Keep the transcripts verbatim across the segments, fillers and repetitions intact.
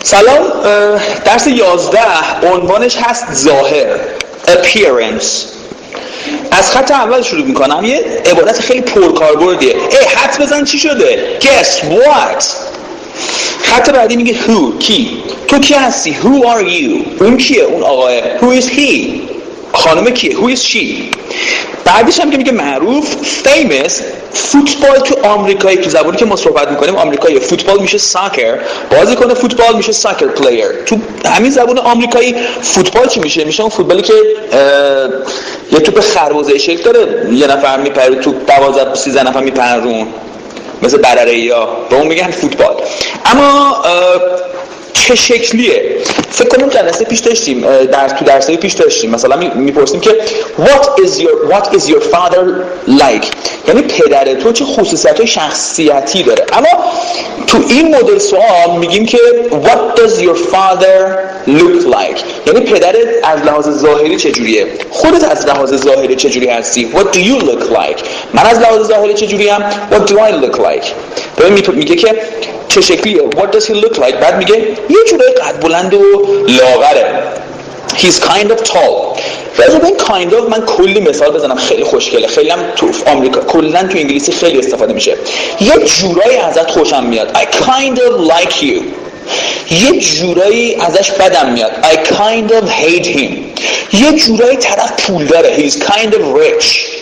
سلام. درس یازده عنوانش هست ظاهر، appearance. از خط اول شروع میکنم. یه عبارت خیلی پرکاربردیه. ای حدس بزن چی شده؟ Guess what؟ خط بعدی میگه who، کی. تو کی هستی؟ Who are you؟ اون کیه؟ اون آقاه. Who is he؟ خانم کیه؟ Who is she؟ بعدش هم که میگه معروف famous. فوتبال تو آمریکایی، تو زبانی که ما صحبت میکنیم آمریکایی، فوتبال میشه ساکر، بازیکن فوتبال میشه ساکر پلیر. تو همین زبان آمریکایی فوتبال چی میشه؟ میشه اون فوتبالی که یه توپ خربزه شکل داره، یه نفر میپره تو دوازده سیزده نفر میپرون، مثل برره‌ای‌ها، به اون میگن فوتبال. اما چه شکلیه؟ فکر کنم جلسه پیش داشتیم، در تو درسای پیش داشتیم مثلا میپرسیم که what is your what is your father like، یعنی پدر تو چه خصوصیت‌های شخصیتی داره. اما تو این مدل سوال میگیم که what does your father look like، یعنی پدرت از لحاظ ظاهری چجوریه، خودت از لحاظ ظاهری چجوری هستی. what do you look like، من از لحاظ ظاهری چجوریم. what do I look like. ببین میگه که چه شکلیه، what does he look like، بعد میگه یه جورای قد بلند و لاغره. he's kind of tall. راجع به این kind of من کلی مثال بزنم، خیلی خوشگله، خیلی هم تو آمریکا کلا تو انگلیسی خیلی استفاده میشه. یه جورایی ازت خوشم میاد، I kind of like you. یه جورایی ازش بدم میاد، I kind of hate him. یه جورایی طرف پول داره، he's kind of rich.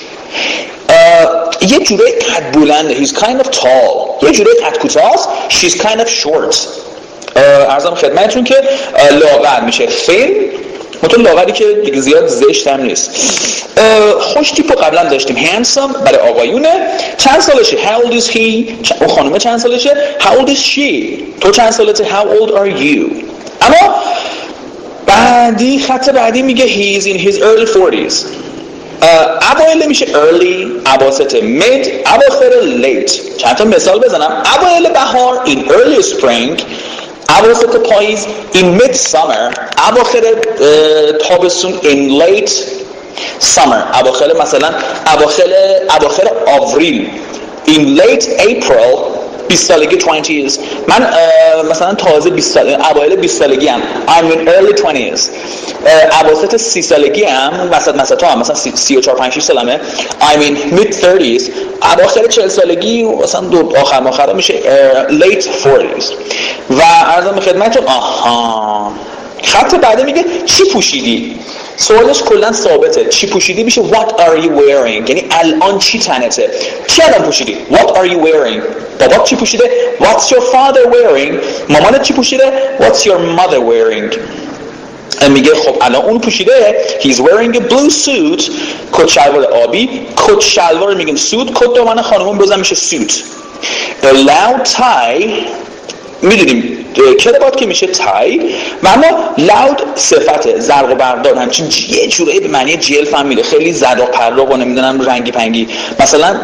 یه جورایی قد بلنده، he's kind of tall. یه جورایی قد کوتاست، she's kind of short. عرضم خدمتتون که لاغر میشه thin، منطقه لاغری که دیگه زیاد زشت هم نیست. خوش تیپو قبلا داشتیم handsome برای آقایونه. چند سالشه؟ how old is he. اون خانومه چند سالشه؟ how old is she. تو چند سالته؟ how old are you. اما بعدی خط بعدی میگه he is in his early forties. اوایل میشه early، اواسط mid، اواخر late. چند تا مثال بزنم. اوایل بهار in early spring، اواسط پاییز in mid summer، اواخر تابستون in late summer، اواخر مثلا اواخر اواخر آوریل in late April. بیست سالگی twenties. من مثلا تازه بیست سال، اوایل بیست سالگی ام I'm in early twenties. اواسط سی سالگی ام، وسط مسط هم مثلا سی و چهار پنج شش سالمه I'm in mid thirties. اواخر چهل سالگی مثلا دو آخر آخر میشه late forties. و عرضم خدمتتون آها خط بعدی میگه چی پوشیدی. سوالش کلا ثابته، چی پوشیدی میشه what are you wearing، یعنی الان چی تنته، چی الان پوشیدی. what are you wearing. بابا چی پوشیده؟ what's your father wearing. مامانت چی پوشیده؟ what's your mother wearing. میگه خب الان اون پوشیده he's wearing a blue suit، کت شلوار آبی. کت شلوار میگیم suit، کت دامن خانوم بزن میشه suit. a loud tie، میدونیم کراوات که میشه تای، و اما لاود صفت زرق و برقدار، همچین یه جورایی به معنی جلف هم میده، خیلی زد و پرق و نمیدونم رنگی پنگی. مثلا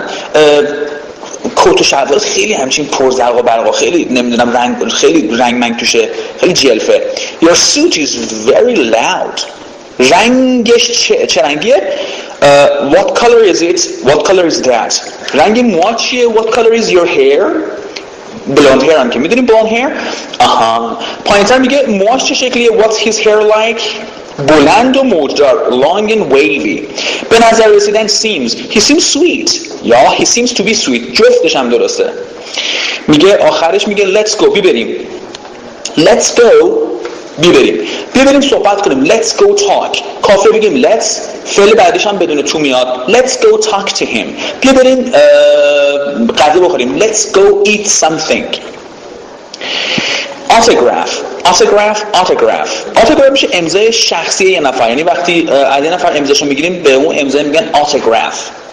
کت و شلوار خیلی همچین پر زرق و برق، خیلی نمیدونم رنگ، خیلی رنگ منگ توشه، خیلی جلفه. Your suit is very loud. رنگش چه, چه رنگیه؟ uh, What color is it? What color is that? رنگ موها چیه؟ What color is your hair? بلوند هیر هم که میدونیم بلوند هیر. آها پایین تر میگه موهاش چه شکلیه. what's his hair like. بلند و موجدار long and wavy. به نظر رسیدن seems he seems sweet یا he seems to be sweet، جفتش هم درسته. میگه آخرش میگه let's go، بیبریم. let's go بیبریم بیبریم صحبت کنیم. let's go talk. کافه بگیم let's، فعل بعدش هم بدون تو میاد. let's go talk to him. بیبریم غذا بخوریم. let's go eat something. autograph autograph autograph autograph میشه امضای شخصی یه نفر، یعنی وقتی از یه نفر امضاشو میگیریم به اون امضا میگن autograph.